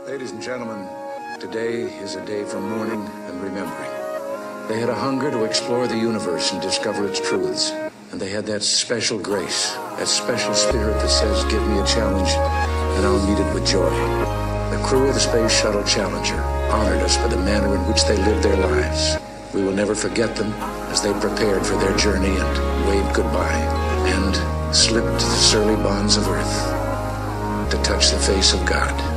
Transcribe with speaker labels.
Speaker 1: Ladies and gentlemen, today is a day for mourning and remembering. They had a hunger to explore the universe and discover its truths. And they had that special grace, that special spirit that says, give me a challenge and I'll meet it with joy. The crew of the Space Shuttle Challenger honored us by the manner in which they lived their lives. We will never forget them as they prepared for their journey and waved goodbye and slipped the surly bonds of Earth to touch the face of God.